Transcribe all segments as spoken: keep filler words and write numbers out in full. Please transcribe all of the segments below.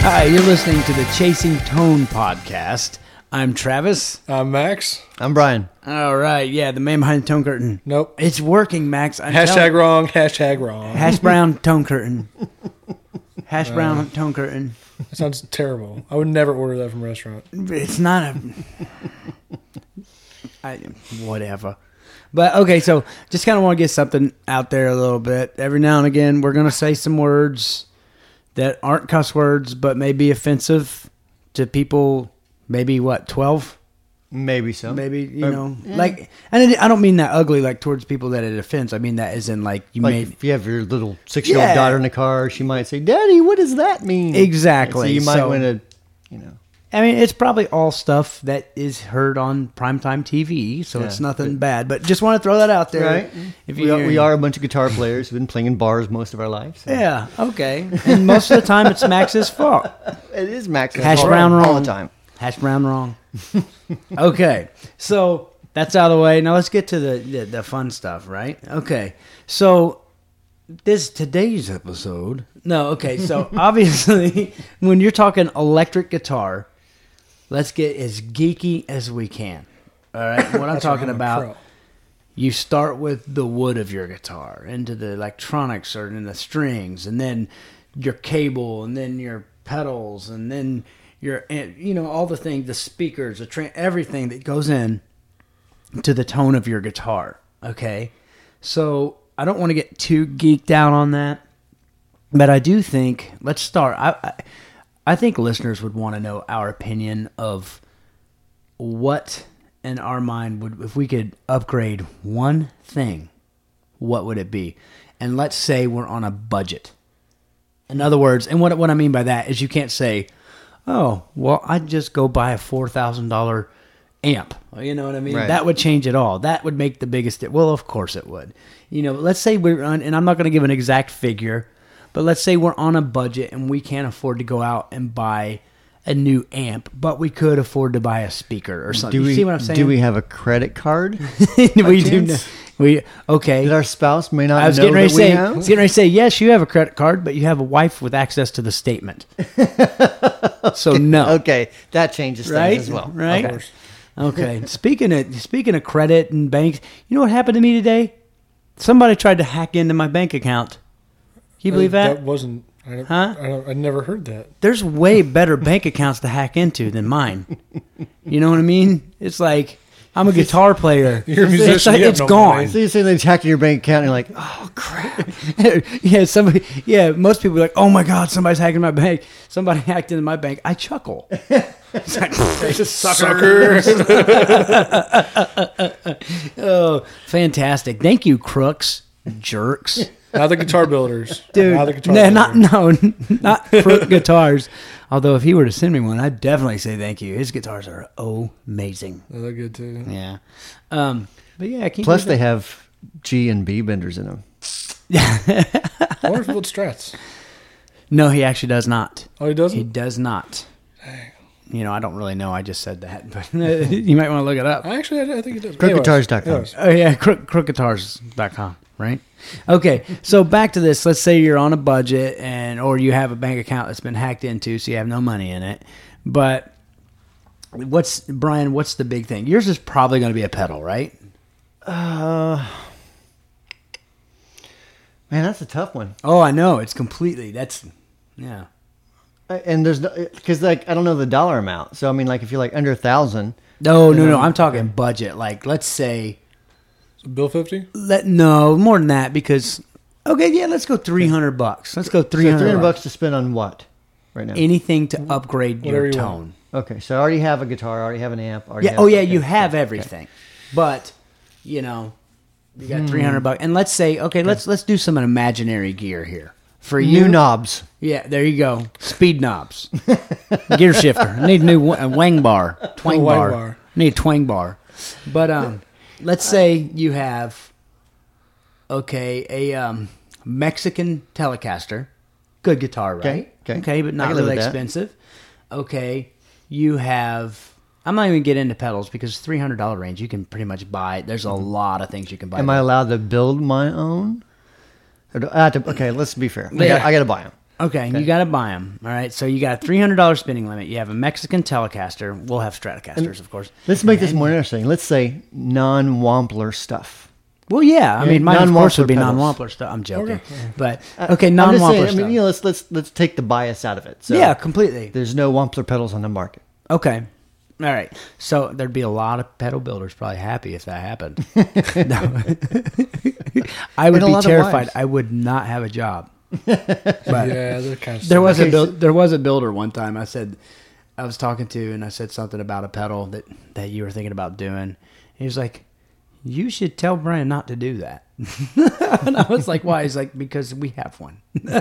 Hi, you're listening to the Chasing Tone podcast. I'm Travis. I'm Max. I'm Brian. All right, yeah, the man behind the tone curtain. Nope. It's working, Max. I'm Hashtag telling- wrong. Hashtag wrong. Hash brown tone curtain. Hash brown uh, tone curtain. That sounds terrible. I would never order that from a restaurant. It's not a... I, whatever. But, okay, so just kind of want to get something out there a little bit. Every now and again, we're going to say some words that aren't cuss words, but may be offensive to people, maybe, what, twelve? Maybe so. Maybe, you or, know, yeah. like, and I don't mean that ugly, like, towards people that it offends. I mean that as in, like, you like made... if you have your little six-year-old Yeah. daughter in the car, she might say, Daddy, what does that mean? Exactly. So you might So- want to, you know. I mean, it's probably all stuff that is heard on primetime T V, so Yeah. it's nothing bad. But just want to throw that out there. Right. If We you are, we are a bunch of guitar players who've been playing in bars most of our lives. So. Yeah, okay. And most of the time, it's Max's fault. It is Max's Hash fault brown all wrong. the time. Hash brown wrong. Okay, so that's out of the way. Now let's get to the, the, the fun stuff, right? Okay, so this today's episode... No, okay, so obviously, when you're talking electric guitar... Let's get as geeky as we can. All right, what I'm That's talking why I'm a about, pro. you start with the wood of your guitar, into the electronics or in the strings, and then your cable, and then your pedals, and then your, you know, all the things, the speakers, the tra- everything that goes in to the tone of your guitar. Okay, so I don't want to get too geeked out on that, but I do think let's start. I. I I think listeners would want to know our opinion of what in our mind would, if we could upgrade one thing, what would it be? And let's say we're on a budget. In other words, and what what I mean by that is you can't say, oh, well, I'd just go buy a four thousand dollars amp. You know what I mean? Right. That would change it all. That would make the biggest... Well, of course it would. You know, let's say we're on, and I'm not going to give an exact figure, but let's say we're on a budget and we can't afford to go out and buy a new amp, but we could afford to buy a speaker or something. Do we, you see what I'm saying? Do we have a credit card? we do. chance? Know, we okay. That our spouse may not I was know getting ready that to say. we I have? was getting ready to say yes. You have a credit card, but you have a wife with access to the statement. So no. Okay, that changes Right? things as well. Right? Okay. Okay. Speaking of speaking of credit and banks, you know what happened to me today? Somebody tried to hack into my bank account. Can you believe Uh, that? That wasn't. I, don't- Huh? I, don't, I never heard that. There's way better bank accounts to hack into than mine. You know what I mean? It's like I'm a guitar player. You're a It's musician, like- you have it's no gone. money. So you say they hack your bank account and you're like, oh, crap. Yeah, somebody. Yeah, most people are like, "Oh my God, somebody's hacking my bank." Somebody hacked into my bank. I chuckle. It's like, just suckers. Oh, fantastic! Thank you, crooks, jerks, Not the guitar builders. dude. Not the guitar No, builders. not no, not crook guitars. Although, if he were to send me one, I'd definitely say thank you. His guitars are amazing. Oh, they're good too. Yeah. Um. But yeah, can you Plus, believe they have G and B benders in them. I wonder if he builds Strats. it? No, he actually does not. Oh, he doesn't? He does not. You know, I don't really know. I just said that, but you might want to look it up. I Actually, I, I think he does. crook Anyways, guitars dot com. anyways. Oh, yeah, crook, crook guitars dot com, right? Okay, so back to this. Let's say you're on a budget and or you have a bank account that's been hacked into, so you have no money in it. But what's, Brian, what's the big thing? Yours is probably going to be a pedal, right? Uh, man, that's a tough one. Oh, I know. It's completely, that's, yeah. And there's no, because like I don't know the dollar amount. So I mean, like if you're like under a thousand, No, no, no. I'm talking budget. Like, let's say, So Bill fifty? let no, more than that because, okay, yeah, let's go three hundred bucks. Let's go three so hundred three hundred bucks. bucks to spend on what right now? Anything to upgrade Whatever your you tone. want. Okay, so I already have a guitar, I already have an amp. I already Yeah. have, Oh, yeah. okay, You have okay, everything, but you know, you got three hundred bucks, and let's say, okay, let's let's do some imaginary gear here for okay. you. New knobs. Yeah, there you go. Speed knobs, gear shifter. I need a new wa- a wang bar, twang A wang bar. bar. I need a twang bar. But um, let's say you have, okay, a um Mexican Telecaster, good guitar, right? Okay, okay. okay, but I not can live really with that. expensive. Okay, you have. I'm not even get into pedals because three hundred dollars range you can pretty much buy. There's a lot of things you can buy. Am I allowed to build my own? Or do I have to, okay, let's be fair. I Yeah. got, I got to buy them. Okay, you got to buy them. All right, so you got a three hundred dollars spending limit. You have a Mexican Telecaster. We'll have Stratocasters, of course. Let's make this more interesting. Let's say non-Wampler stuff. Well, yeah. I Yeah, mean, mine, of course, would be non-Wampler non-Wampler stuff. I'm joking. Okay. But, Uh, okay, I'm just non-Wampler saying, stuff. I mean, you know, let's let's let's take the bias out of it. So yeah, completely. there's no Wampler pedals on the market. Okay. All right. So there'd be a lot of pedal builders probably happy if that happened. No. I would And a be lot of terrified. wives. I would not have a job. But Yeah, they're kind of. there was Okay, a build, there was a builder one time. I said I was talking to, and I said something about a pedal that that you were thinking about doing. He was like, "You should tell Brian not to do that." And I was like, "Why?" He's like, "Because we have one."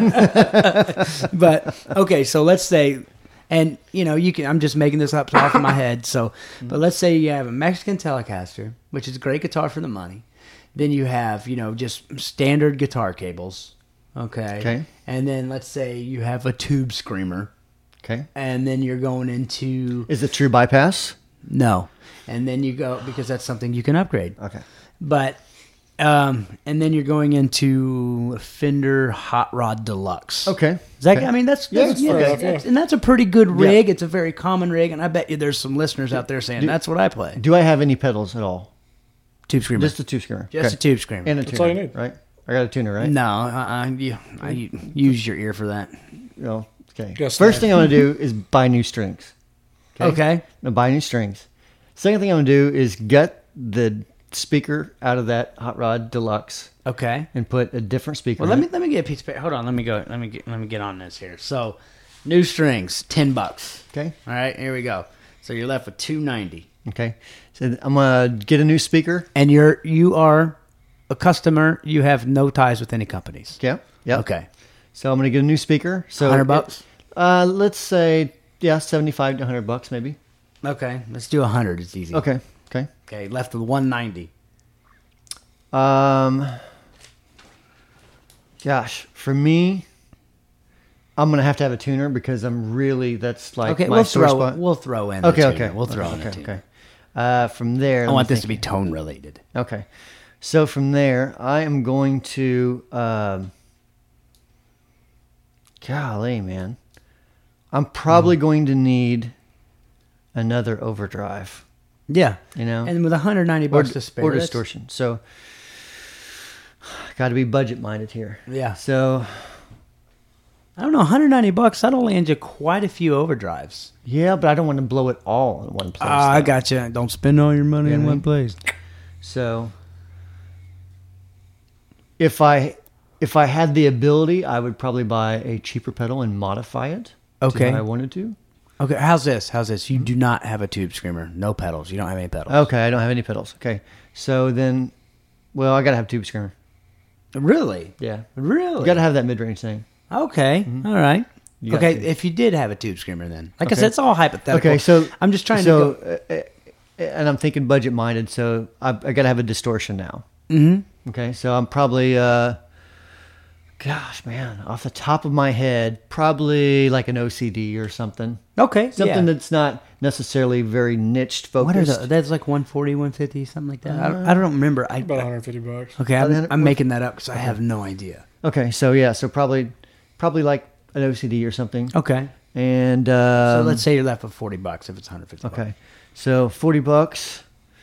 But okay, so let's say, and you know, you can. I'm just making this up off of my head. So, but let's say you have a Mexican Telecaster, which is a great guitar for the money. Then you have, you know, just standard guitar cables. Okay. Okay. And then let's say you have a tube screamer, Okay. and then you're going into Is it true bypass? no, and then you go because that's something you can upgrade. Okay. But um, and then you're going into a Fender Hot Rod Deluxe. Okay. Is that, Okay. I mean, that's, Yeah, that's that's fair enough, that's- yeah. and that's a pretty good rig. It's a very common rig, and I bet you there's some listeners out there saying Do- that's what I play. Do I have any pedals at all? Tube screamer, Just a two screamer. just a tube screamer. And a That's tuner, all you need. right? I got a tuner, right? no, uh, you, I use your ear for that. No. Okay. Just First that. thing I'm gonna do is buy new strings. Okay. I'm gonna buy new strings. Second thing I'm gonna do is gut the speaker out of that Hot Rod Deluxe Okay. and put a different speaker. Well, let in me it. let me get a piece of paper. Hold on. Let me go. Let me get let me get on this here. So, new strings, ten bucks. Okay. All right, here we go. So you're left with two ninety, Okay. So I'm gonna get a new speaker. and you're you are a customer. You have no ties with any companies. Yeah. Yeah. Okay. So I'm gonna get a new speaker. So Hundred bucks. Uh, let's say yeah, seventy-five to hundred bucks maybe. Okay, let's do a hundred. It's easy. Okay. Okay. Okay, left with one ninety. Um. Gosh, for me, I'm gonna have to have a tuner because I'm really that's like Okay, my we'll sore throw spot. we'll throw in. The Okay, tuner. okay, We'll throw in okay, the tuner. okay. Uh, from there, I let want me this to be think. tone related. Okay, so from there, I am going to. Um, golly, man, I'm probably going to need another overdrive. Yeah, You know, and with one hundred ninety or, bucks to spare, or that's- distortion. So, got to be budget minded here. Yeah, So, I don't know. one hundred ninety bucks. That'll land you quite a few overdrives. yeah, but I don't want to blow it all in one place. Ah, I though. got you. Don't spend all your money Yeah, in I one mean- place. So, if I if I had the ability, I would probably buy a cheaper pedal and modify it. to Okay. what I wanted to. Okay, how's this? How's this? You do not have a tube screamer. No pedals. You don't have any pedals. Okay, I don't have any pedals. Okay, so then, well, I gotta have tube screamer. Really? Yeah, Really? you gotta have that mid range thing. Okay. All right. You got Okay, to. if you did have a tube screamer, then like I Okay. said, it's all hypothetical. Okay, so I'm just trying so, to go. uh, uh, and I'm thinking budget minded, so I, I gotta have a distortion now. Mm-hmm. Okay, so I'm probably, uh, gosh, man, off the top of my head, probably like an O C D or something. Okay, Something yeah. that's not necessarily very niched focused. What are the, that's like one forty, one fifty, something like that. I, don't, I don't remember. I, About one hundred fifty bucks. okay, About I'm, one- I'm making that up because I have no idea. Okay, so yeah, so probably, probably like an O C D or something. Okay, And so um, let's say you're left with forty bucks if it's one hundred fifty. okay, so forty bucks.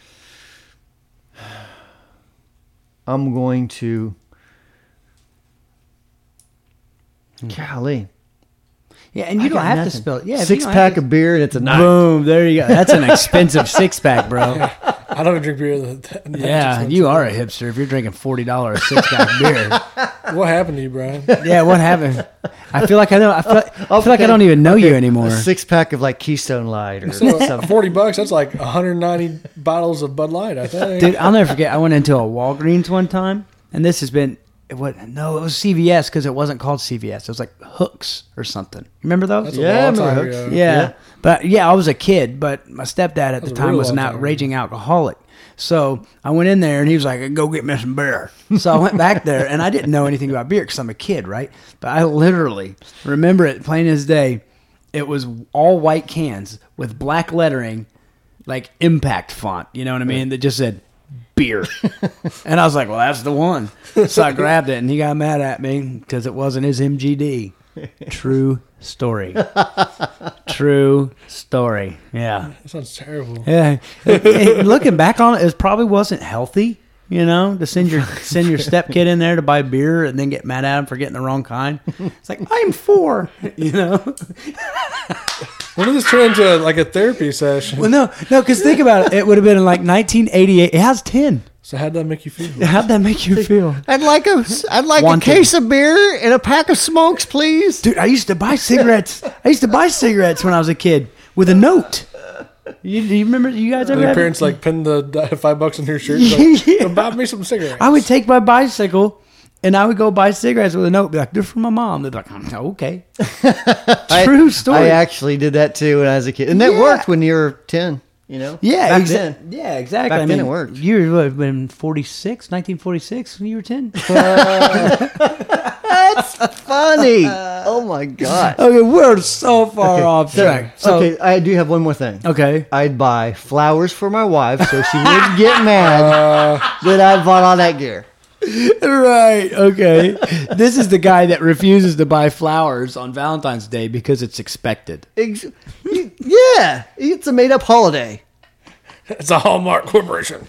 I'm going to. Golly, Yeah, and you I don't got have to nothing. spill it. Yeah, if you six don't have pack to- of beer and it's a night. Boom! There you go. That's an expensive six pack, bro. I don't drink beer. That, that much Yeah, expensive. you are a hipster if you're drinking forty dollars six pack beer. What happened to you, Brian? Yeah, what happened? I feel like I don't. I feel, I feel like I Okay, don't even know you okay, anymore. A six pack of like Keystone Light or So something. forty bucks. That's like one hundred ninety bottles of Bud Light. I think. Dude, I'll never forget. I went into a Walgreens one time, and this has been what? No, it was C V S because it wasn't called C V S. It was like Hooks or something. Remember those? That's Yeah, I a long remember time Hooks. ago. yeah. Yeah. But yeah, I was a kid, but my stepdad at the was a time real was an long time. outraging alcoholic. So I went in there and he was like, "Go get me some beer." So I went back there and I didn't know anything about beer because I'm a kid, right? But I literally remember it plain as day. It was all white cans with black lettering, like impact font. You know what I mean? That just said beer. And I was like, "Well, that's the one." So I grabbed it and he got mad at me because it wasn't his M G D. True story. True story. Yeah. That sounds terrible. Yeah. It- it- looking back on it, it probably wasn't healthy, you know, to send your send your stepkid in there to buy beer and then get mad at him for getting the wrong kind. It's like, I'm four, you know. When did this turn into like a therapy session? Well, no, no, because think about it. It would have been in like nineteen eighty-eight. It has ten. So how'd that make you feel? How'd that make you feel? I'd like a, I'd like Wanted. a case of beer and a pack of smokes, please. Dude, I used to buy cigarettes. I used to buy cigarettes when I was a kid with a note. You, do you remember? You guys ever Your had parents like pinned the uh, five bucks in your shirt. Yeah. Like, "Go buy me some cigarettes. I would take my bicycle and I would go buy cigarettes with a note. Be like, they're from my mom. They'd be like, "Oh, okay. True story. I actually did that too when I was a kid, and that Yeah. worked when you were ten. You know, yeah, back exa- then. yeah, exactly. Back I then mean, it worked. You would have been forty-six, nineteen forty-six when you were ten. That's funny. Oh my god. Okay, we're so far Okay, off so- track. So, okay, I do have one more thing. okay. I'd buy flowers for my wife so she wouldn't get mad Uh, that I bought all that gear. Right. Okay. This is the guy that refuses to buy flowers on Valentine's Day because it's expected. Ex- yeah, it's a made-up holiday. it's a Hallmark Corporation.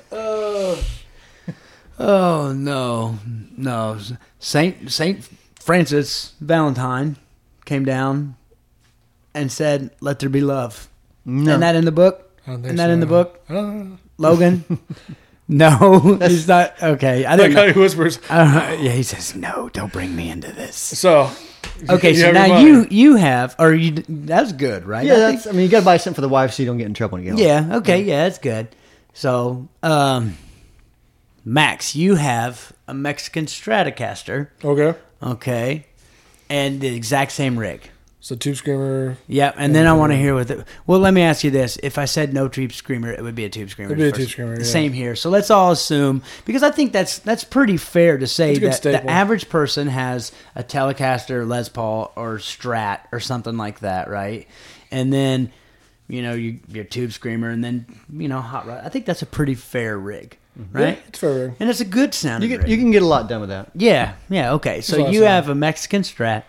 Oh no, no. Saint Saint Francis Valentine came down and said, "Let there be love." No. Isn't that in the book? I don't think Isn't that so. in the book, I don't know. Logan? No, he's not. Okay, I Like didn't. how know. he whispers. Uh, yeah, he says, "No, don't bring me into this." So. Okay, you so have your now money. you you have, or you. That's good, right? Yeah, I that's. think- I mean, you got to buy something for the wife so you don't get in trouble when you get home. Yeah. Okay. Yeah, that's good. So, um, Max, you have a Mexican Stratocaster. Okay. Okay, and the exact same rig. So Tube Screamer. Yep, and then I want to hear what the. Well, let me ask you this: if I said no tube screamer, it would be a tube screamer. It'd be a First- tube screamer, yeah. Same here. So let's all assume, because I think that's that's pretty fair to say That's a good that staple. the average person has a Telecaster, Les Paul, or Strat, or something like that, right? And then, you know, you, your tube screamer, and then you know, hot rod. I think that's a pretty fair rig, right? Yeah, it's fair. And it's a good sounding You rig. can, you can get a lot done with that. Yeah, yeah, okay. So That's you awesome. have a Mexican Strat.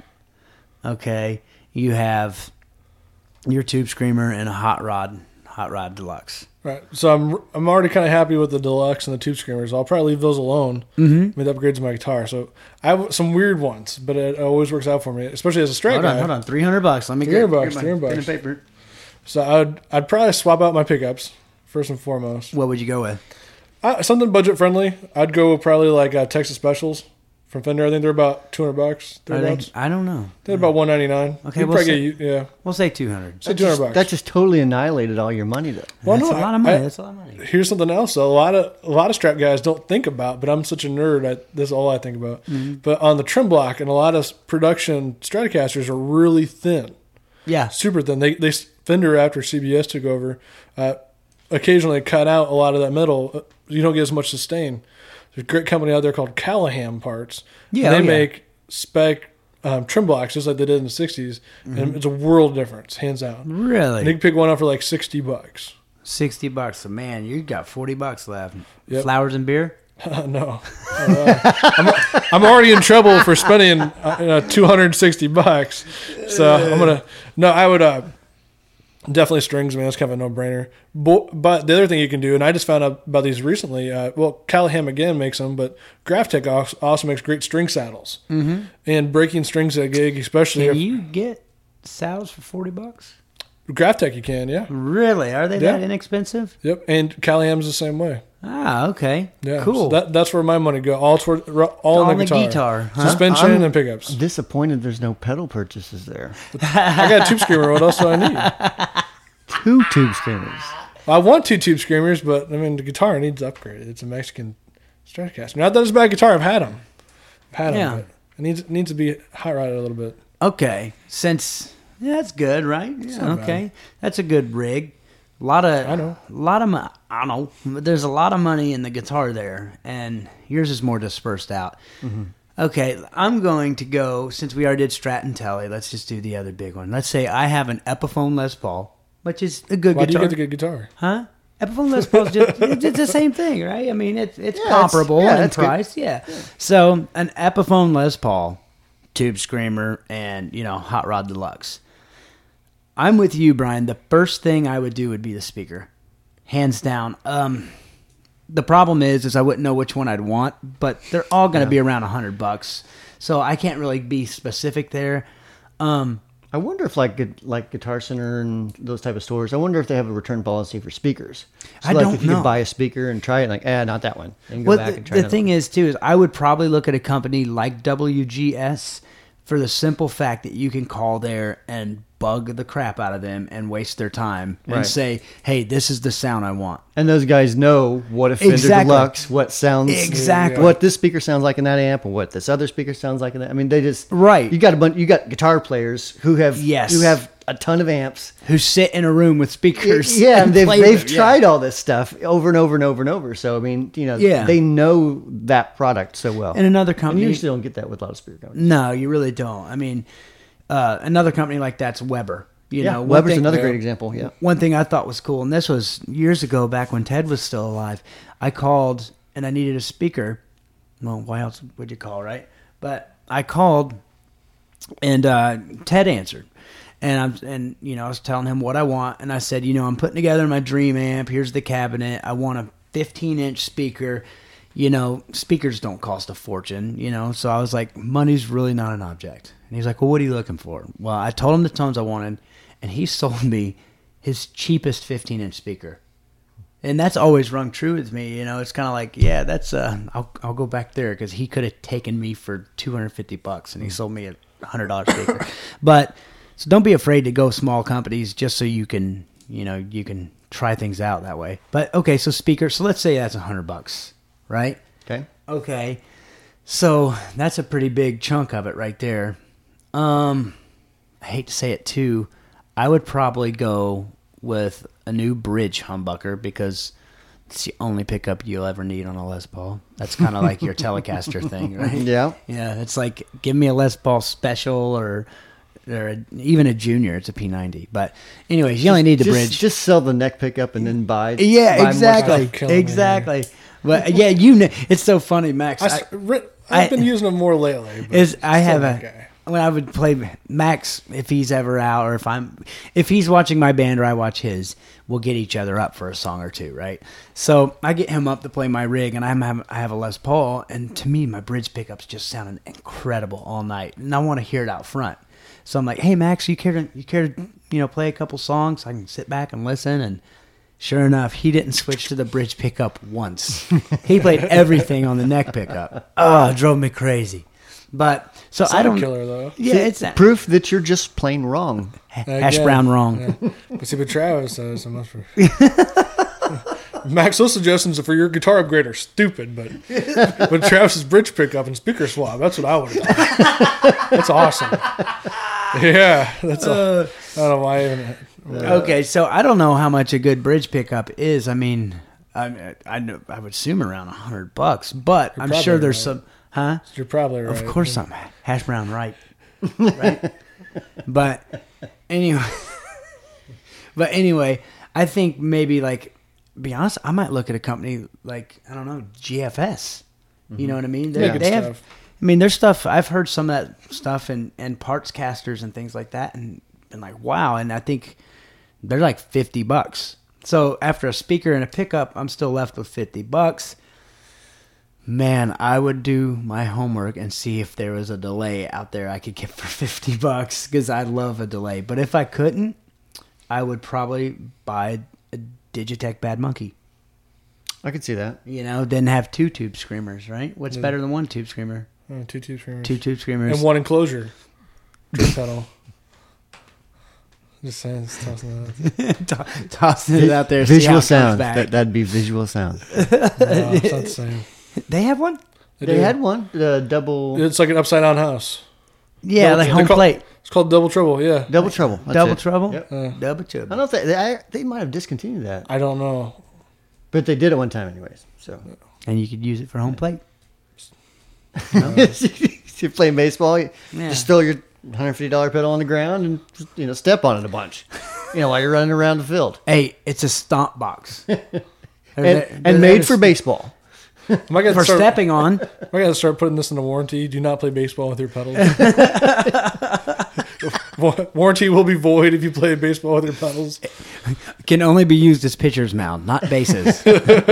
Okay. You have your tube screamer and a hot rod, hot rod deluxe. Right. So I'm I'm already kind of happy with the deluxe and the Tube Screamers. I'll probably leave those alone. Mm-hmm. With upgrades to my guitar. So I have some weird ones, but it always works out for me, especially as a Strat Hold guy. on, hold on. three hundred bucks. Let me three get hundred bucks, get my three hundred pen bucks. and paper. So I'd I'd probably swap out my pickups first and foremost. What would you go with? Uh, something budget friendly. I'd go probably like uh, Texas Specials from Fender. I think they're about two hundred bucks. I, thereabouts. think, I don't know. They're about one ninety nine. Okay, You'd we'll probably say- get, yeah, We'll say two hundred. say two hundred bucks. That just totally annihilated all your money, though. Well, That's no, a lot I- of money. I- That's a lot of money. Here's something else. Though. A lot of a lot of Strat guys don't think about, but I'm such a nerd. I, this is all I think about. Mm-hmm. But on the trim block, and a lot of production Stratocasters are really thin, Yeah. super thin. They they Fender after C B S took over, uh, occasionally cut out a lot of that metal. Uh, You don't get as much sustain. There's a great company out there called Callahan Parts. Yeah, and oh, they yeah. make spec um, trim blocks just like they did in the sixties, and it's a world difference, hands down. And you Really? can pick one up for like sixty bucks. sixty bucks. So, man, you got forty bucks left. Yep. Flowers and beer? no, Uh, I'm, I'm already in trouble for spending uh, you know, two hundred sixty bucks. So I'm gonna no. I would uh, definitely strings. Man, that's kind of a no brainer. But, but the other thing you can do, and I just found out about these recently. Uh, well, Callahan again makes them, but Graphtec also, also makes great string saddles. Mm-hmm. And breaking strings at a gig, especially Can if you get saddles for forty bucks? Graphtec, you can, yeah, Really? Are they Yeah. that inexpensive? yep. And Callahan's the same way. Ah, okay. Yeah, Cool. So that, that's where my money go. All toward all, On in the the guitar, guitar, huh? suspension I'm- and pickups. Disappointed there's no pedal purchases there. I got a tube screamer. What else do I need? Two tube screamers. I want two tube screamers, but I mean the guitar needs upgraded. It's a Mexican Stratocaster. Not that it's a bad guitar. I've had them. I've had them. Yeah. But it needs it needs to be hot rodded a little bit. Okay, since yeah, that's good, right? Yeah, not okay, that's a good rig. A lot of I know. a lot of mo- I don't know. There's a lot of money in the guitar there, and yours is more dispersed out. Mm-hmm. Okay, I'm going to go since we already did Strat and Telly. Let's just do the other big one. Let's say I have an Epiphone Les Paul, which is a good Why do you guitar. get the good guitar? Huh? Epiphone Les Paul's just it's it's the same thing, right? I mean, it's it's Yeah, it's- comparable yeah, in that's good. price, yeah. So an Epiphone Les Paul Tube Screamer, and, you know, Hot Rod Deluxe. I'm with you, Brian. The first thing I would do would be the speaker. Hands down. Um, the problem is, is I wouldn't know which one I'd want, but they're all going to Yeah. be around a hundred bucks. So I can't really be specific there. Um, I wonder if like gu- like Guitar Center and those type of stores, I wonder if they have a return policy for speakers. So I like don't if you know. can buy a speaker and try it, like, eh, not that one. And go well, back the, and try the another thing one. is, too, is I would probably look at a company like W G S for the simple fact that you can call there and bug the crap out of them and waste their time and Right. say, hey, this is the sound I want. And those guys know what a Fender Exactly. Deluxe, what sounds, Exactly. what this speaker sounds like in that amp, and what this other speaker sounds like in that. I mean, they just Right. You got a bunch. You got guitar players who have Yes. who have a ton of amps. Who sit in a room with speakers. Yeah, and they've play they've them. Yeah. tried all this stuff over and over and over and over. So I mean, you know, Yeah. they know that product so well. And another And company. you usually don't get that with a lot of speaker companies. No, you really don't. I mean, uh, another company like that's Weber. You Yeah, know, one Weber's thing- another Yeah. great example. Yeah. One thing I thought was cool, and this was years ago, back when Ted was still alive. I called and I needed a speaker. Well, why else would you call, right? But I called, and uh, Ted answered, and I'm and you know I was telling him what I want, and I said, you know, I'm putting together my dream amp. Here's the cabinet. I want a fifteen inch speaker. You know, speakers don't cost a fortune. You know, so I was like, money's really not an object. And he's like, well, what are you looking for? Well, I told him the tones I wanted. And he sold me his cheapest fifteen inch speaker. And that's always rung true with me. You know, it's kind of like, yeah, that's, uh, I'll, I'll go back there because he could have taken me for two hundred fifty bucks and he sold me a one hundred dollars speaker. But, so don't be afraid to go small companies just so you can, you know, you can try things out that way. But, okay, so speaker, so let's say that's a hundred bucks, right? Okay. Okay. So that's a pretty big chunk of it right there. Um, I hate to say it too. I would probably go with a new bridge humbucker because it's the only pickup you'll ever need on a Les Paul. That's kind of like your Telecaster thing, right? Yeah. Yeah, it's like give me a Les Paul special or or a, even a junior. It's a P ninety. But anyways, you only need the just, bridge. Just sell the neck pickup and then buy. yeah, buy more exactly, stuff. Killing me, exactly. But yeah, you know, it's so funny, Max. I, I- s- Ri- I've I- been using them more lately. But is I still have that a guy. when I would play Max, if he's ever out or if I'm if he's watching my band or I watch his, we'll get each other up for a song or two, right? So I get him up to play my rig, and I'm have, I have a Les Paul, and to me my bridge pickups just sounded incredible all night, and I want to hear it out front. So I'm like, hey Max, you care to you care to you know play a couple songs? So I can sit back and listen. And sure enough, he didn't switch to the bridge pickup once. He played everything on the neck pickup. Oh, it drove me crazy. But so I Sound don't. killer though. Yeah, See, it's proof that you're just plain wrong. hash Again, brown wrong. yeah. But see, but Travis says so much for. Max, those suggestions for your guitar upgrade are stupid, but but Travis's bridge pickup and speaker swap, that's what I would have done. That's awesome. Yeah, that's. A, I don't know why I even. Okay, so I don't know how much a good bridge pickup is. I mean, I I, know, I would assume around a hundred bucks, but I'm probably sure there's right. some. Huh? You're probably right. Of course I'm hash brown right, right? But anyway, but anyway, I think maybe like be honest, I might look at a company like I don't know G F S. You know what I mean? They, Yeah, good they have. stuff. I mean, there's stuff I've heard some of that stuff and and parts casters and things like that, and been like wow. And I think they're like fifty bucks. So after a speaker and a pickup, I'm still left with fifty bucks. Man, I would do my homework and see if there was a delay out there I could get for fifty bucks because I love a delay. But if I couldn't, I would probably buy a Digitech Bad Monkey. I could see that. You know, then have two tube screamers, right? What's Yeah. better than one tube screamer? Oh, two tube screamers. Two tube screamers. and one enclosure. Drip pedal. Just saying, just tossing that out. To- Tossing it out there. see how Visual it comes sound. back. That, that'd be visual sound. No, it's not the same. They have one? They They do. had one. The double It's like an upside down house. Yeah, Double- like they're home called- plate. It's called double trouble. Yeah, double trouble. That's Double it. trouble? Yep. Uh, Double I trouble. don't know if they, they I- they might have discontinued that, I don't know. but they did it one time anyways. So And you could use it for home plate. you're playing baseball, you Yeah. just throw your one hundred fifty dollars pedal on the ground and you know step on it a bunch. You know while you're running around the field, Hey, it's a stomp box. and, and made for baseball. Am I gonna for start, stepping on. Am I gonna start putting this in a warranty? Do not play baseball with your pedals. Wa- warranty will be void if you play baseball with your pedals. Can only be used as pitcher's mound, not bases.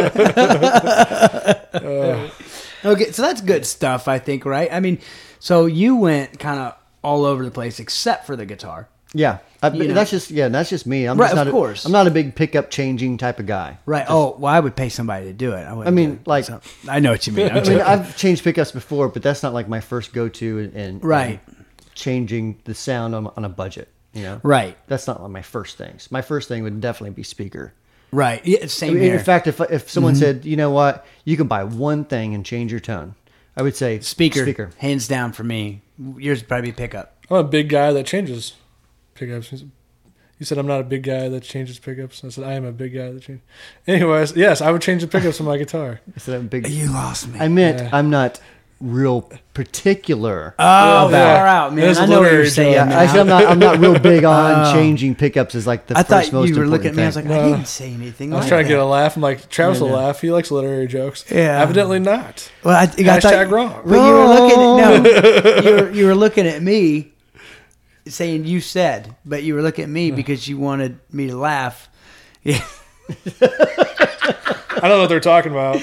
Uh, Okay, so that's good stuff, I think, right? I mean, so you went kind of all over the place except for the guitar. Yeah, I, You know. that's just yeah, that's just me. I'm Right, just not of a- course. I'm not a big pickup changing type of guy. Right. oh, well, I would pay somebody to do it. I, I wouldn't mean, do it. like- So, I know what you mean. I'm I mean, joking. I've changed pickups before, but that's not like my first go to in, in Right. changing the sound on, on a budget. You know, Right. That's not like my first things. My first thing would definitely be speaker. Right. Yeah, I same mean, here. in fact, if if someone said, you know what, you can buy one thing and change your tone, I would say speaker, Speaker. hands down for me. Yours would probably be pickup. I'm a big guy that changes pickups. You said I'm not a big guy that changes pickups. I said I am a big guy that changes. Anyways, yes, I would change the pickups on my guitar. I said I'm big. You lost me. I meant Yeah. I'm not real particular. oh, Yeah. far out, man. There's I a know what literary you're saying. joke. now. I said I'm not. I'm not real big on Oh. changing pickups. Is like the I first thought most you were important looking at me. I was thing. like, I No. didn't say anything. I was like trying to that. get a laugh. I'm like, Travis Yeah, will yeah. laugh. He likes literary jokes. Yeah. Evidently not. Well, I, I Hashtag thought, wrong. But you were looking at no, you were, you were looking at me, saying you said, but you were looking at me because you wanted me to laugh. Yeah. I don't know what they're talking about.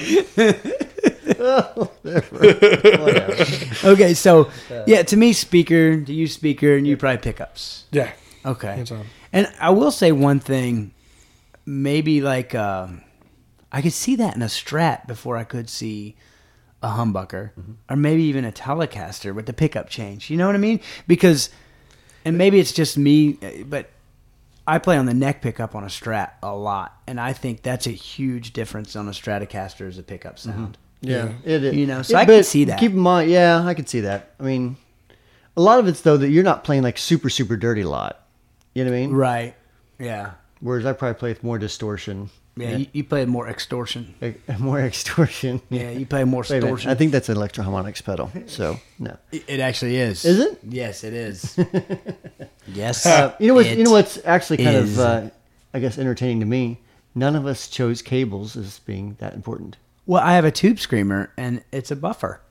Whatever. Okay, so yeah, to me, speaker, to you, speaker, and you probably pickups. Yeah. Okay. Hands on. And I will say one thing, maybe like uh, I could see that in a Strat before I could see a humbucker, or maybe even a Telecaster with the pickup change. You know what I mean? Because, and maybe it's just me, but I play on the neck pickup on a Strat a lot, and I think that's a huge difference on a Stratocaster as a pickup sound. Yeah, it is. You know, so Yeah, I but can see that. Keep in mind, yeah, I can see that. I mean, a lot of it's though that you're not playing like super super dirty a lot. You know what I mean? Right. Yeah. Whereas I probably play with more distortion. Yeah, You, you play more extortion. Like, more extortion. Yeah, you play more Wait a minute, distortion. I think that's an electroharmonics pedal. So no. It it actually is. Is it? Yes, it is. yes. Uh, you know what? it You know what's actually kind is. of, uh, I guess, entertaining to me. None of us chose cables as being that important. Well, I have a tube screamer, and it's a buffer.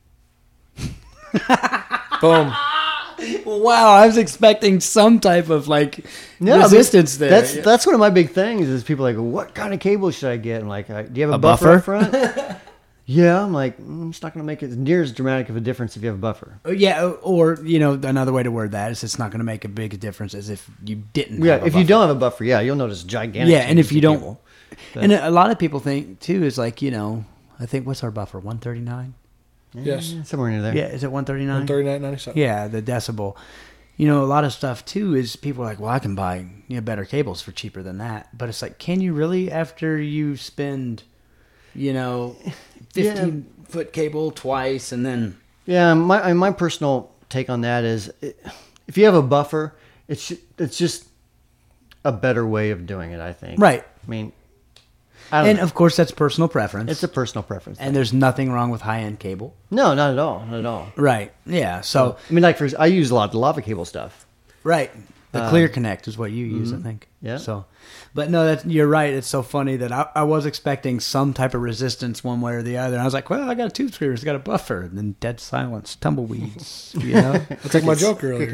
Boom. Wow, I was expecting some type of like No, I mean, resistance there. That's that's one of my big things. Is people are like, what kind of cable should I get? I'm like, uh, do you have a, A buffer, buffer? up front? Yeah, I'm like, mm, it's not going to make it near as dramatic of a difference if you have a buffer. Oh, yeah, or you know, another way to word that is it's not going to make a big difference as if you didn't. Yeah, have a if you buffer. don't have a buffer, yeah, you'll notice gigantic. Yeah, and if changes you to don't, cable. But- and a lot of people think too is like you know, I think what's our buffer one thirty nine? Yes. somewhere near there. Yeah, is it one thirty nine? thirty-nine ninety-seven. Yeah, the decibel. You know, a lot of stuff too is people are like, well, I can buy you know better cables for cheaper than that. But it's like, can you really after you spend, you know, fifteen foot cable twice and then Yeah, my I- my personal take on that is, it, if you have a buffer, it's it's just a better way of doing it. I think. right? I mean, I don't And know. of course, that's personal preference. It's a personal preference. and there's nothing wrong with high end cable. no, not at all. Not at all. Right. Yeah. So I mean, like for I use a lot of lava cable stuff. right. The Clear Connect is what you use, I think. Yeah. So, but no, that's you're right. It's so funny that I, I was expecting some type of resistance one way or the other. And I was like, well, I got a tube screamer, it's got a buffer, and then dead silence, tumbleweeds. You know. That's like my joke earlier.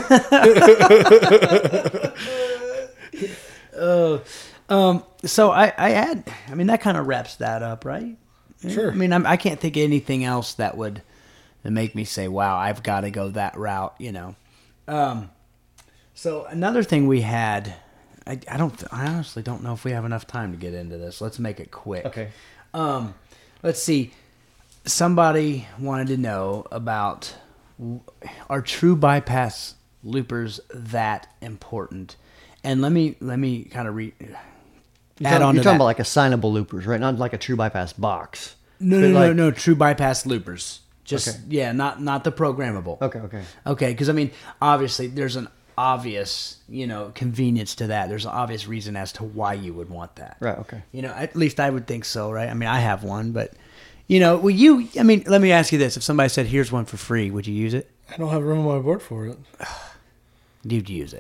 Oh, um, so I, I had, I mean, that kind of wraps that up, right? Sure. I mean, I'm, I can't think of anything else that would that make me say, wow, I've got to go that route, you know? Um, so another thing we had, I, I don't, I honestly don't know if we have enough time to get into this. Let's make it quick. Okay. Um, let's see. Somebody wanted to know about, are true bypass loopers that important? And let me let me kind of re You're add talking, on you're to talking that. about like assignable loopers, right? Not like a true bypass box. no, but no, no, like- no, true bypass loopers. Just Okay. yeah, not not the programmable. Okay, okay. Okay, because I mean, obviously, there's an obvious you know convenience to that. There's an obvious reason as to why you would want that. Right, okay. You know, at least I would think so, right? I mean, I have one, but you know, well, you. I mean, let me ask you this: if somebody said, "Here's one for free," would you use it? I don't have room on my board for it. You'd use it.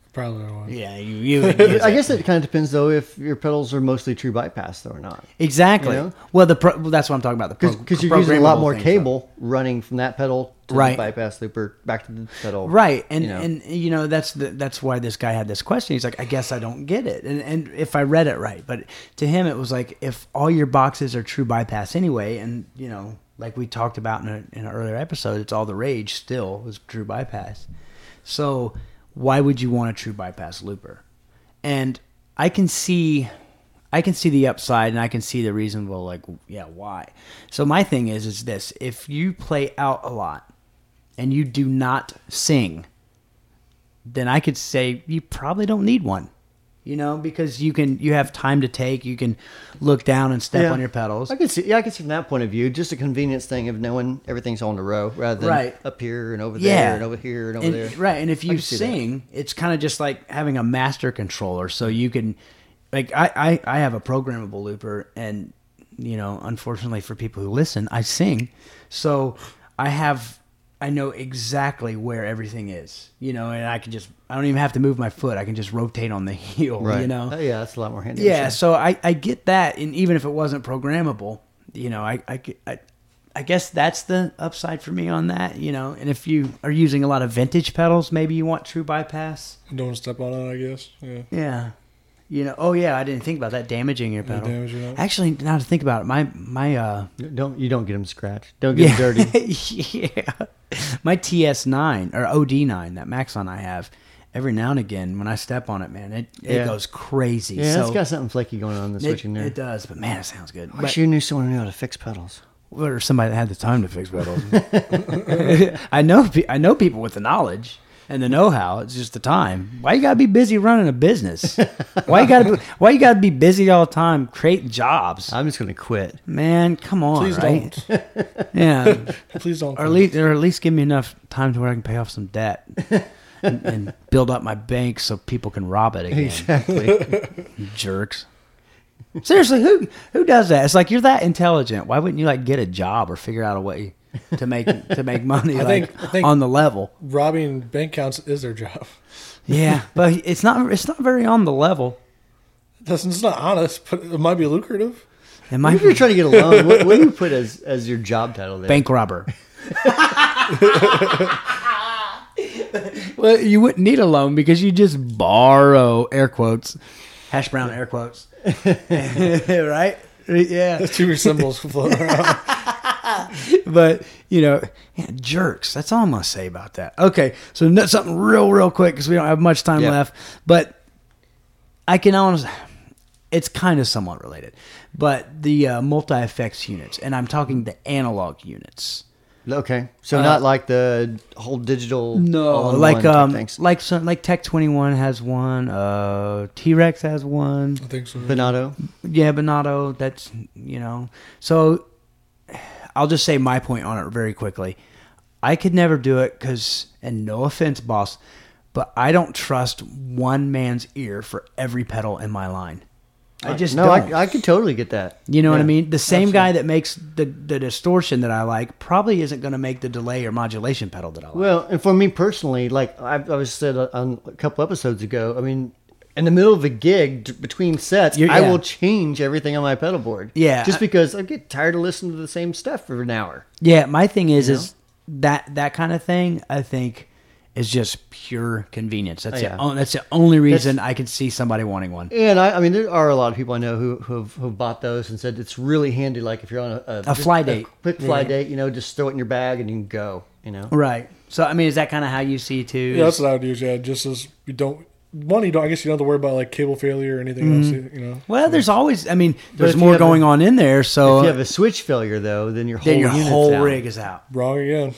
Probably won't. Yeah, you. you would use I it. guess it kind of depends though if your pedals are mostly true bypass though or not. Exactly. You know? Well, the pro, well, that's what I'm talking about. The pro, Because you're using a lot programmable more things, cable running from that pedal to Right. the bypass looper back to the pedal. right? And you know. and you know that's the, that's why this guy had this question. He's like, I guess I don't get it, and and if I read it right, but to him it was like if all your boxes are true bypass anyway, and you know, like we talked about in, a, in an earlier episode, it's all the rage still is true bypass. So why would you want a true bypass looper? And I can see. I can see the upside and I can see the reasonable, like, yeah, why? So my thing is, is this: if you play out a lot and you do not sing, then I could say you probably don't need one, you know, because you can, you have time to take, you can look down and step Yeah. on your pedals. I could see, yeah, I could see from that point of view, just a convenience thing of knowing everything's on the row rather than Right. up here and over Yeah. there and over here and over And- there. right. And if I you can see that. sing, it's kind of just like having a master controller. So you can, like, I, I, I have a programmable looper, and, you know, unfortunately for people who listen, I sing. So I have, I know exactly where everything is, you know, and I can just, I don't even have to move my foot. I can just rotate on the heel, Right. you know? Oh, yeah, that's a lot more handy. Yeah, Sure. so I, I get that, and even if it wasn't programmable, you know, I, I, get- I, I guess that's the upside for me on that, you know. And if you are using a lot of vintage pedals, maybe you want true bypass. Don't want to step on it, I guess. Yeah. Yeah, you know. Oh yeah, I didn't think about that damaging your pedal. damaging it. Actually, now to think about it, my my uh Don't you don't get them scratched. Don't get them dirty. yeah, my T S nine or O D nine, that Maxon I have. Every now and again, when I step on it, man, it, it Yeah. goes crazy. Yeah, so it's got something flaky going on in the it, switching there. it does, but man, it sounds good. I But- wish you knew someone who knew how to fix pedals. or somebody that had the time to fix pedals. I know, pe- I know people with the knowledge and the know-how. It's just the time. Why you gotta be busy running a business? Why you gotta be, Why you gotta be busy all the time creating jobs? I'm just going to quit. Man, come on, Please right? don't. Yeah, Please don't. or at least, or at least give me enough time to where I can pay off some debt and, and build up my bank so people can rob it again. Exactly. Jerks. Seriously, who who does that? It's like you're that intelligent. Why wouldn't you like get a job or figure out a way to make to make money I like think- I think- on the level? Robbing bank accounts is their job. Yeah, but it's not it's not very on the level. That's it's not honest, but it might be lucrative. It What might if you're trying to get a loan? What, what do you put as, as your job title there? bank robber. Well, you wouldn't need a loan because you just borrow air quotes, hash brown air quotes, right? Yeah. Two symbols floating around. But you know, yeah, jerks. That's all I'm gonna say about that. Okay, so no- something real, real quick because we don't have much time Yeah. left. But I can honestly, it's kind of somewhat related. But the uh, multi effects units, and I'm talking the analog units. Okay, so Uh, not like the whole digital. No, all-in-one like type um, things. like some like Tech twenty-one has one. Uh, T-Rex has one. I think so. Bonato. Yeah, Bonato. That's you know. So I'll just say my point on it very quickly. I could never do it because, and no offense, boss, but I don't trust one man's ear for every pedal in my line. I just no, don't. I, I could totally get that. You know what I Yeah. mean? The same Absolutely. guy that makes the, the distortion that I like probably isn't going to make the delay or modulation pedal that I like. Well, and for me personally, like I, I was said on a couple episodes ago, I mean, in the middle of a gig d- between sets, You're- I yeah. will change everything on my pedal board. Yeah, just I- because I get tired of listening to the same stuff for an hour. Yeah, my thing is You is that that kind of thing. I think is just pure convenience. That's Oh, yeah. the on, that's the only reason I can see somebody wanting one. And I, I mean, there are a lot of people I know who who've, who've bought those and said it's really handy. Like if you're on a, a, just fly date. quick fly date, you know, just throw it in your bag and you can go. You know, Right. So I mean, is that kind of how you see too? Yeah, that's what I would use. Yeah, just as you don't. One, you don't. I guess you don't have to worry about like cable failure or anything else. You know. Well, there's always. I mean, there's if you more have a- going on in there. So if you have a switch failure though, then your whole then your unit's whole out. rig is out. Wrong again.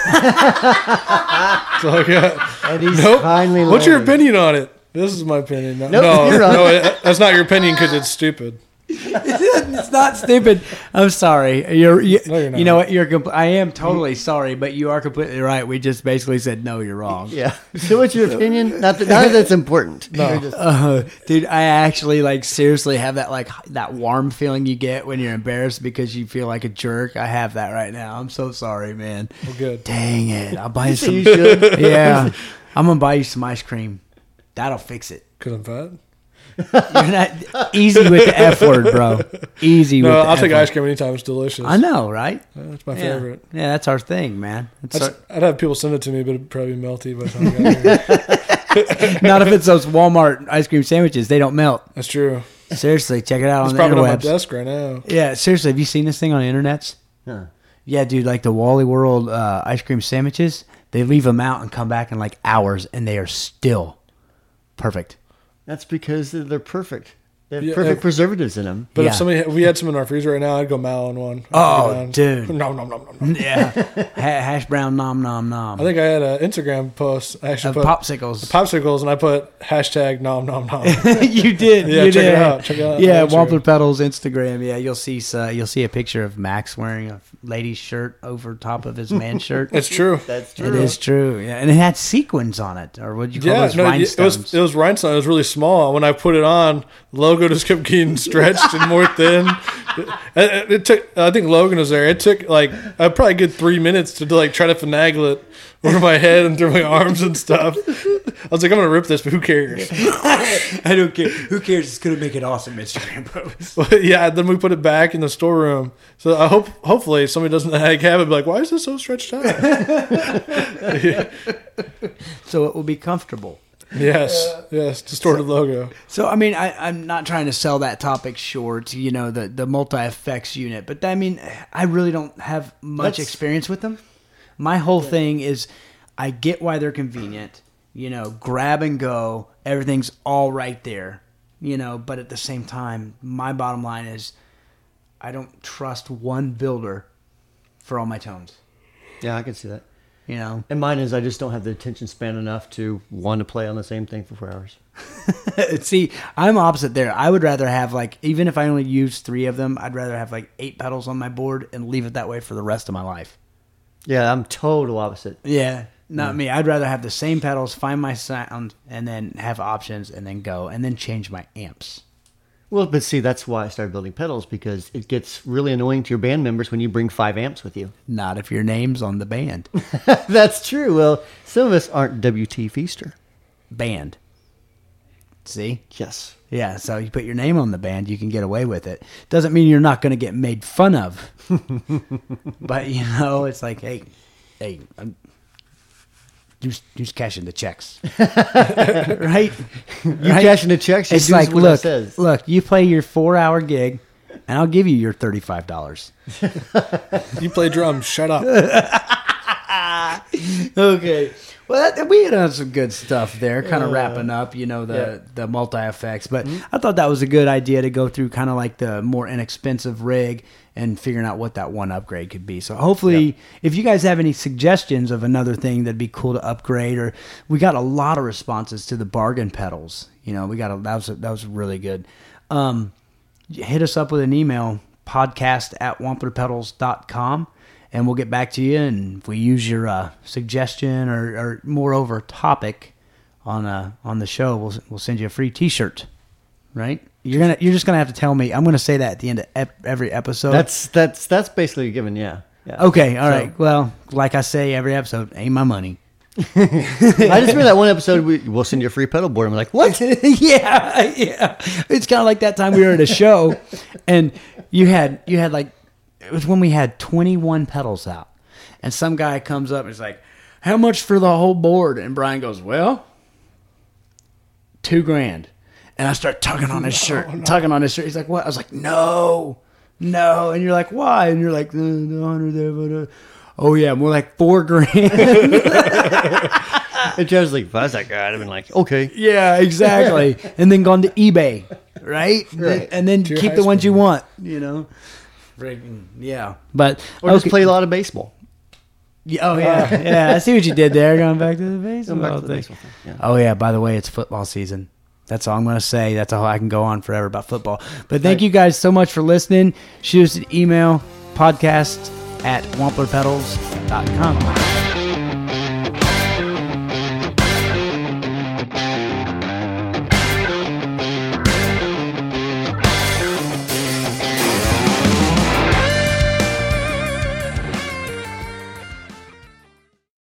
So I got. And he's Nope. finally. What's your landed. opinion on it? This is my opinion. No, Nope, no, you're wrong. no, it- that's not your opinion because it's stupid. It's not stupid. I'm sorry. You're. You, No, you're not. you know what? You're. Compl- I am totally sorry, but you are completely right. We just basically said no. You're wrong. Yeah. So what's your opinion? Not that, not that that's important. No. You're just- Uh, dude, I actually like seriously have that like that warm feeling you get when you're embarrassed because you feel like a jerk. I have that right now. I'm so sorry, man. Well, good. Dang it! I'll buy you so some. you should. Yeah, I'm gonna buy you some ice cream. That'll fix it. Because I'm fat? You're not easy with the F word, bro. Easy No, with the I'll F take word. ice cream anytime. It's delicious. I know, right? That's my Yeah. favorite. Yeah, that's our thing, man. It's I'd, our- I'd have people send it to me, but it'd probably be melty by the time I got here. not if it's those Walmart ice cream sandwiches. They don't melt. That's true. Seriously, check it out It's on the probably on my interwebs. desk right now. Yeah, seriously, have you seen this thing on the internets? Huh. Yeah, dude, like the Wally World uh, ice cream sandwiches, they leave them out and come back in like hours, and they are still perfect. That's because they're perfect. They have Yeah, perfect if- preservatives in them. But Yeah. if somebody if we had some in our freezer right now, I'd go Mal on one. I'd Oh, go down. dude. No, no, no, no, no. Yeah, ha- hash brown nom nom nom. I think I had an Instagram post. I actually Of put popsicles. popsicles, and I put hashtag nom nom nom. you did. Yeah, you check did. it out. Check it out. Yeah, on Instagram. Wampler Pedals Instagram. Yeah, you'll see. Uh, you'll see a picture of Max wearing a lady's shirt over top of his man shirt. It's true. That's true. It is true. Yeah, and it had sequins on it, or what do you call Yeah, those no, it rhinestones? was it was rhinestone. It was really small. When I put it on, the logo just kept getting stretched and more thin. It, it, it took. I think Logan was there. It took like uh, probably a good three minutes to like try to finagle it over my head and through my arms and stuff. I was like, I'm gonna rip this, but who cares? I don't care. Who cares? It's gonna make it awesome Instagram post. But yeah, then we put it back in the storeroom. So I hope, hopefully, somebody doesn't like have it. Be like, why is this so stretched out? So it will be comfortable. Yes, yes, distorted logo. So I mean, I, I'm not trying to sell that topic short. You know, the the multi effects unit, but I mean, I really don't have much That's- experience with them. My whole thing is, I get why they're convenient. You know, grab and go. Everything's all right there. You know, but at the same time, my bottom line is, I don't trust one builder for all my tones. Yeah, I can see that. You know, And mine is I just don't have the attention span enough to want to play on the same thing for four hours. see, I'm opposite there. I would rather have like, even if I only use three of them, I'd rather have like eight pedals on my board and leave it that way for the rest of my life. Yeah, I'm total opposite. Yeah, not me. I'd rather have the same pedals, find my sound, and then have options, and then go, and then change my amps. Well, but see, that's why I started building pedals, because it gets really annoying to your band members when you bring five amps with you. Not if your name's on the band. That's true. Well, some of us aren't W T Feaster. Band. See? Yes. Yeah, so you put your name on the band, you can get away with it. Doesn't mean you're not going to get made fun of. But, you know, it's like, hey, hey, I'm, who's, who's cashing the checks? Right? You Right? cashing the checks, you It's do like, what it look, says. look, you play your four-hour gig, and I'll give you your thirty-five dollars. You play drums. Shut up. Okay. Well, that, we hit on some good stuff there, kind of Uh, wrapping up, you know, the, yeah. the multi-effects. But Mm-hmm. I thought that was a good idea to go through kind of like the more inexpensive rig and figuring out what that one upgrade could be. So hopefully, Yeah. if you guys have any suggestions of another thing that'd be cool to upgrade, or we got a lot of responses to the bargain pedals. You know, we got a, that was a, that was really good. Um, hit us up with an email, podcast at wampler pedals dot com. And we'll get back to you, and if we use your uh, suggestion or, or moreover topic on uh, on the show, we'll we'll send you a free T-shirt. Right? You're gonna you're just gonna have to tell me. I'm gonna say that at the end of ep- every episode. That's that's that's basically a given, yeah. yeah. okay. All So- right. Well, like I say every episode, ain't my money. I just remember that one episode, we, we'll send you a free pedal board. I'm like, what? yeah, yeah. It's kind of like that time we were at a show, and you had you had like. It was when we had twenty-one pedals out. And some guy comes up and is like, how much for the whole board? And Brian goes, well, two grand. And I start tugging on his shirt, no. tugging on his shirt. He's like, what? I was like, no, no. And you're like, why? And you're like, the, the hundred there, but, uh, oh yeah, more like four grand. And Joe's like, if I was that guy, I'd have been like, okay. Yeah, exactly. And then gone to eBay, right? Right. And then To your keep high the ones school. you want, you know? Freaking, yeah. But, Or just okay. play a lot of baseball. Yeah, oh yeah, yeah. I see what you did there. Going back to the baseball. Going back to the thing. baseball thing. Yeah. Oh yeah. By the way, it's football season. That's all I'm going to say. That's all I can go on forever about football. But thank Right. you guys so much for listening. Shoot us an email, podcast at wampler pedals dot com.